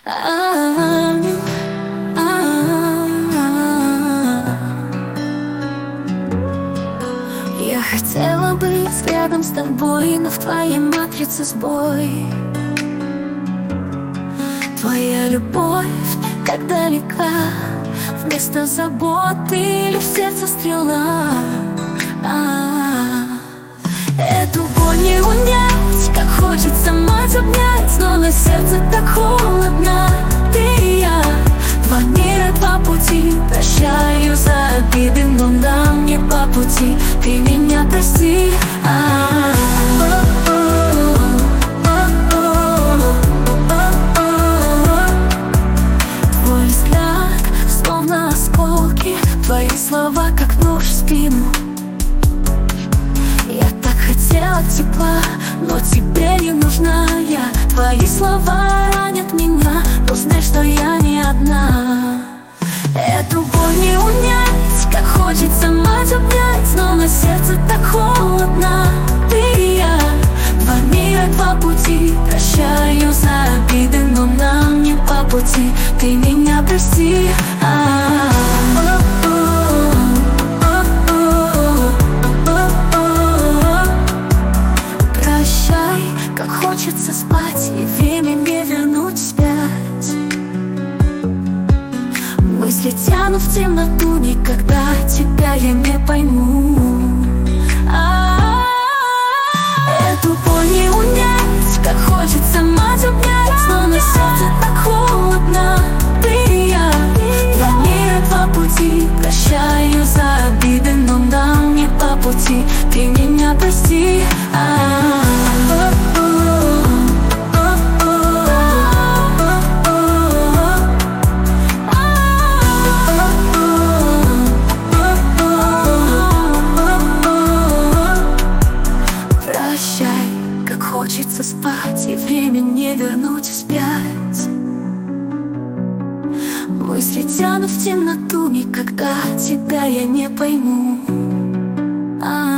А, а, Я хотела быть рядом с тобой, но в твоей матрице сбой. Твоя любовь так далека, вместо заботы или в сердце стрела. Эту боль не унять, как хочется мать обнять, но на сердце так холодно. Ты и я, два мира, два пути. Прощаю за обиды, но нам не по пути. Ты меня прости. Твой взгляд словно осколки, твои слова как нож в спину. Я так хотела тепла, но тебе не нужна я. Твои слова ранят меня, но знай, что я не одна. Эту боль не унять, как хочется мать обнять, но на сердце так холодно. Ты и я, два мира, два пути. Прощаю за обиды, но нам не по пути. Ты меня прости. Прощай, как хочется спать, и время не вернуть вспять. Мысли тянут в темноту, никогда тебя я не пойму. Эту боль не унять, как хочется мать обнять, но на сердце так холодно. Ты и я, два мира, два пути. Прощаю за обиды, но нам не по пути. Ты меня прости. Прощай, как хочется спать, и время не вернуть вспять. Мысли тянут в темноту, никогда тебя я не пойму.